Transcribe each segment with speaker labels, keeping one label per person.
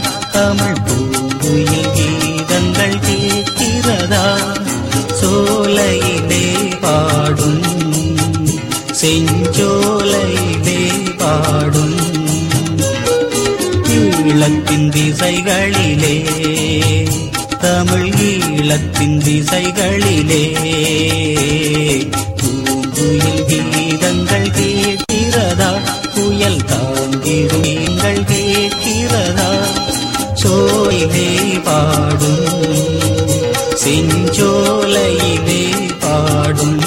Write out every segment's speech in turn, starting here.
Speaker 1: தமிழ் பூங்குயில் கீதங்கள் கேட்கிறதா? சோலையிலே பாடும் செஞ்சோலையிலே பாடும் ஈழத்தின் திசைகளிலே, தமிழ் ஈழத்தின் திசைகளிலே பூங்குயில் கீதங்கள் கேட்கிறதா? புயல் தாங்கிடுங்கள் கேட்கிறதா? சோலையிலே பாடும் செஞ்சோலையிலே பாடும்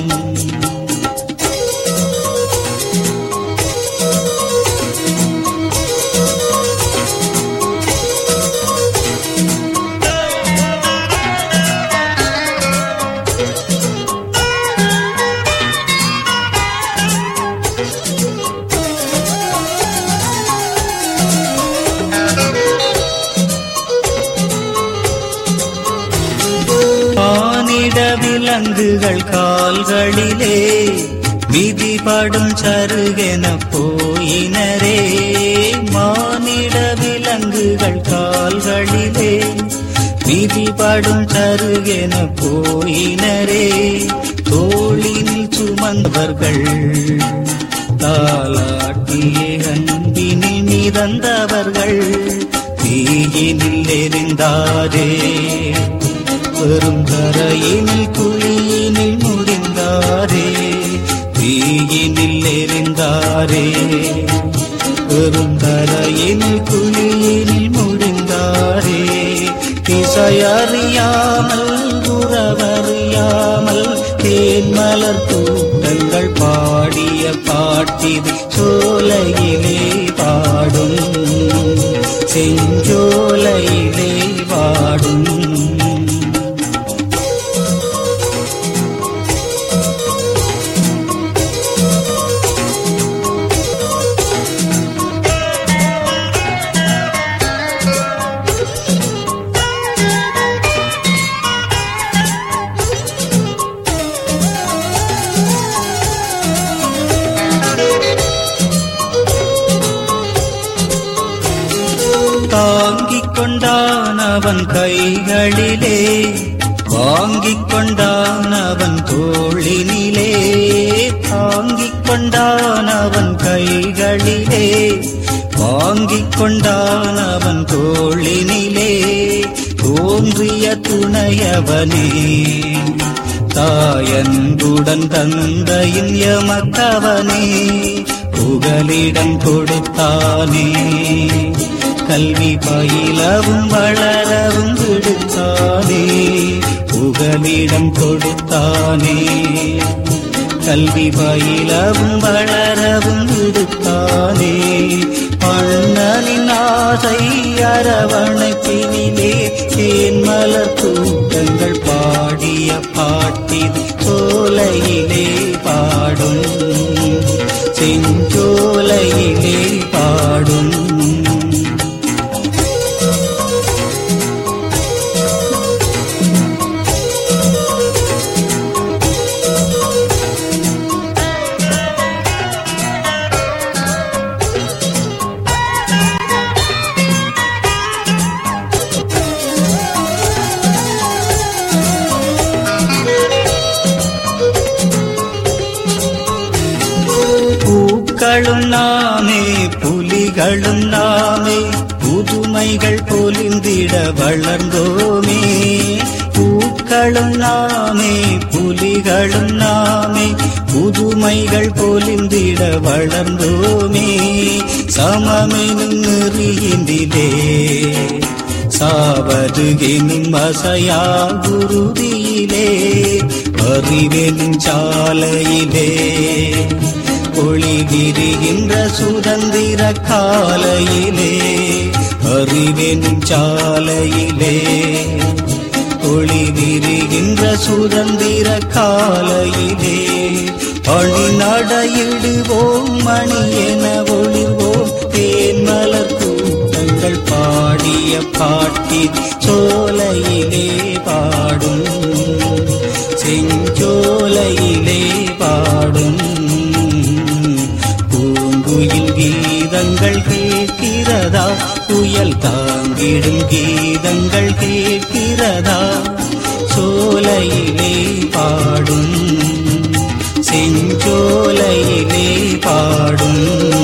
Speaker 1: விலங்குகள் கால்களிலே விதிபடும் சருகென போயினரே. மானிட விலங்குகள் கால்களிலே விதிபடும் சருகென போயினரே. தோளினில் சுமந்தவர்கள் தாலாட்டிய அன்பினில் மிதந்தவர்கள் தீயினில் எரிந்தாரே. பெரும் கரையினில் குழியினில் முடிந்தாரே, தீயினில் எரிந்தாரே. பெரும் கரையினில் குழியினில் முடிந்தாரே. திசையறியாமல் உறவறியாமல் தேன்மலர் கூட்டங்கள் பாடிய பாட்டிது சோலையிலே பாடும் செஞ்சோலையிலே பாடும். தாங்கிக் கொண்டான் அவன் கைகளிலே, வாங்கிக் கொண்டான் அவன் தோளினிலே. தாங்கிக் கொண்டான் அவன் கைகளிலே, வாங்கிக் கொண்டான் அவன் தோளினிலே. தோன்றிய துணையவனே, தாயன்புடன் தந்தையின் எமக்கவனே. புகலிடம் கொடுத்தானே, கல்வி பயிலவும் வளரவும் விடுத்தானே. புகலிடம் கொடுத்தானே, கல்வி பயிலவும் வளரவும் விடுத்தானே. அண்ணனின் ஆசை அரவணைப்பினிலே தேன்மலர் கூட்டங்கள் பாடிய பாட்டிது சோலையிலே பாடும் செஞ்சோலையிலே பாடும். பூக்களும் நாமே புலிகளும் நாமே, புதுமைகள் பொலிந்திட வளர்ந்தோமே. பூக்களும் நாமே புலிகளும் நாமே, புதுமைகள் பொலிந்திட வளர்ந்தோமே. சமமெனும் நெறியினிலே சாவதுகினும் அசையா குருதியிலே. அறிவெனும் சாலையிலே ஒளி விரிகின்ற சுதந்திர காலையிலே. அறிவெனும் சாலையிலே ஒளி விரிகின்ற சுதந்திர காலையிலே. அணி நடையிடுவோம் மணி என ஒளிர்வோம், தேன்மலர் கூட்டங்கள் பாடிய பாட்டி சோலையிலே பாடும் செஞ்சோலையிலே பாடும். பூங்குயில் கீதங்கள் கேட்கிறதா? புயல் தாங்கிடும் கீதங்கள் கேட்கிறதா? சோலையிலே பாடும், செஞ்சோலையிலே பாடும்